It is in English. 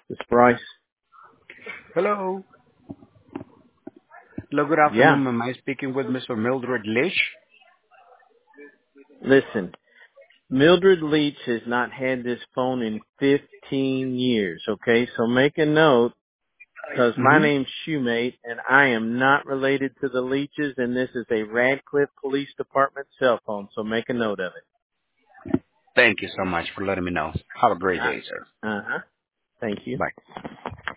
This Bryce. Hello. Hello, good Yeah. afternoon. Am I speaking with Mr. Mildred Leach? Listen, Mildred Leach has not had this phone in 15 years, okay? So make a note, because my Mm-hmm. name's Shoemate, and I am not related to the Leaches, and this is a Radcliffe Police Department cell phone, so make a note of it. Thank you so much for letting me know. Have a great day, sir. Uh-huh. Thank you. Bye.